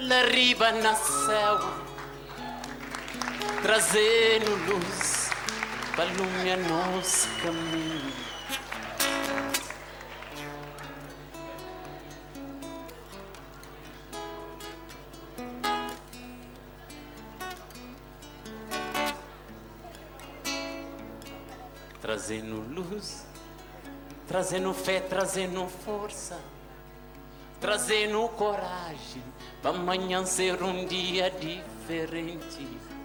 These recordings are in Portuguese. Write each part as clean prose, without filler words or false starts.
lá riba na céu, trazendo luz para iluminar nosso caminho. Trazendo luz, trazendo fé, trazendo força, trazendo coragem para amanhã ser um dia diferente.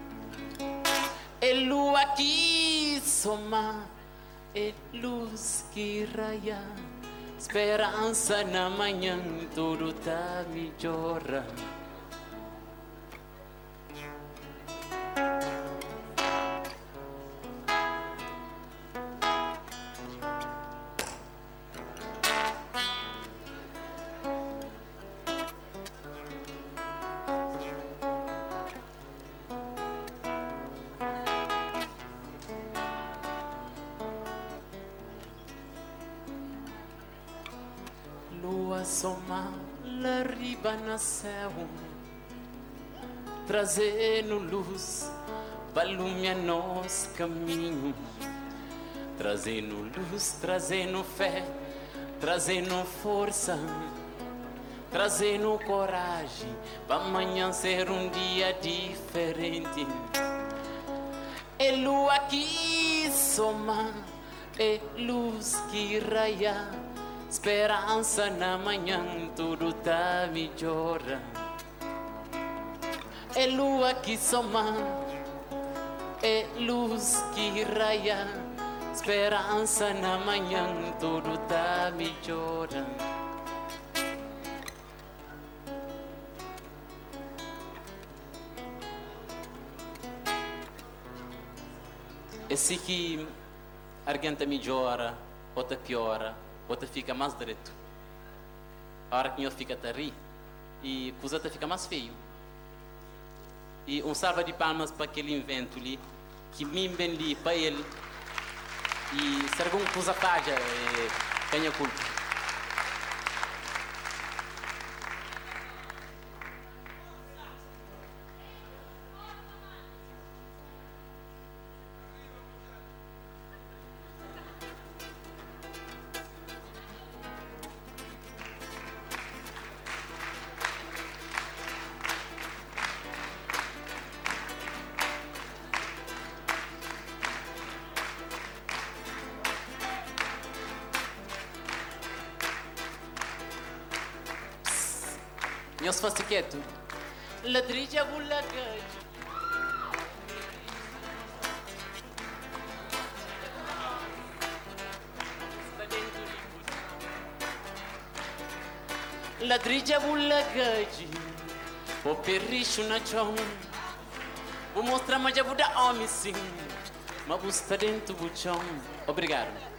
É lua que soma, é luz que raia, esperança na manhã, tudo tá melhora. Lua soma lá riba na céu, trazendo luz para iluminar nosso caminho. Trazendo luz, trazendo fé, trazendo força, trazendo coragem para amanhã ser um dia diferente. É lua que soma, é luz que raia, esperança na manhã, tudo tá melhora. É lua que soma, é luz que raia, esperança na manhã, tudo tá melhora. Esse que a garganta melhora, outra piora, outra fica mais direito. A hora que eu fica a rir e a coisa fica mais feio. E salva de palmas para aquele invento ali, que me ali para ele. E se alguma coisa falha, tenha culpa. Eu se fosse quieto. Ladrilha bulagante. Ladrilha bulagante. O perricho na chão. Vou mostrar mais a Buda homem sim. Mas você está dentro do chão. Obrigado.